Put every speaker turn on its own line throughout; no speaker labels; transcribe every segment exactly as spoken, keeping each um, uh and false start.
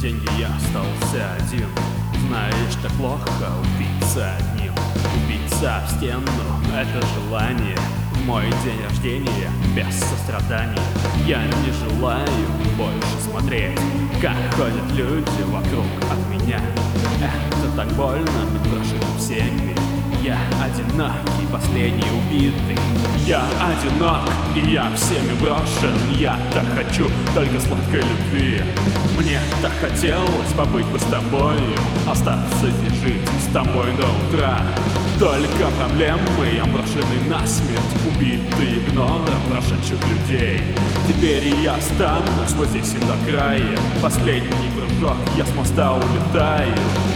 деньги, я остался один. Знаешь, так плохо убиться одним. Убиться в стену — это желание. В мой день рождения без сострадания я не желаю больше смотреть, как ходят люди вокруг от меня. Это так больно быть брошенным всеми. Я одинокий, последний убитый. Я одинок, и я всеми брошен. Я так хочу только сладкой любви. Мне так хотелось побыть бы с тобою, остаться здесь жить с тобой до утра. Только проблемы, я брошенный насмерть, убитый игнором прошедших людей. Теперь я останусь вот здесь и до края. Последний прыжок, я с моста улетаю.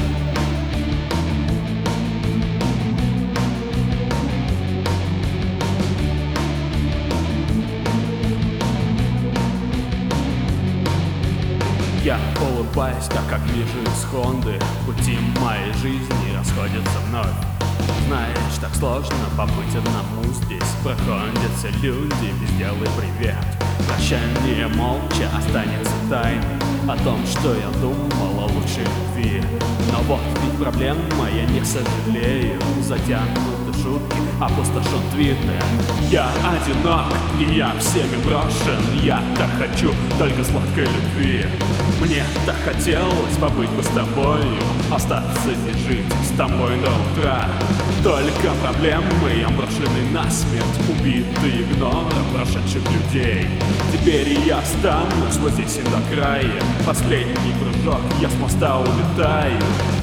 Я улыбаюсь, так как вижу исходы. Пути моей жизни расходятся вновь. Знаешь, так сложно побыть одному здесь. Проходят все люди, сделай привет. Прощание молча останется тайной о том, что я думал о лучшей любви. Но вот ведь проблема, я не сожалею. Затянуты шутки, опустошен твиттер. Я одинок, и я всеми брошен. Я так хочу только сладкой любви. Мне так хотелось побыть бы с тобою, остаться здесь жить с тобой до утра. Только проблемы, я брошенный насмерть, убитый игнором прошедших людей. Теперь я останусь вот здесь и до края. Последний прыжок, я с моста улетаю.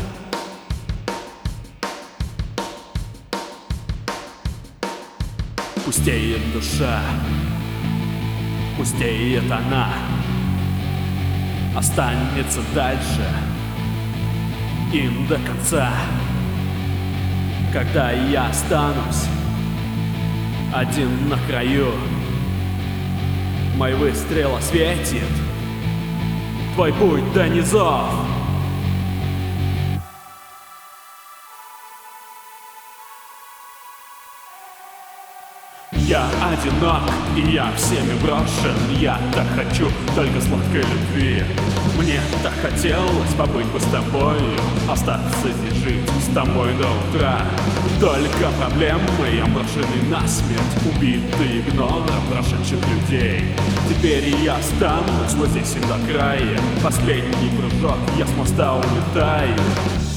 Пустеет душа, пустеет она, останется дальше им до конца. Когда я останусь один на краю, мой выстрел осветит твой путь до низов. Я одинок, и я всеми брошен. Я так хочу только сладкой любви. Мне так хотелось побыть бы с тобою, остаться здесь жить с тобой до утра. Только проблемы, я брошенный насмерть, убитый игнором прошедших людей. Теперь я останусь вот здесь и до края. Последний прыжок, я с моста улетаю.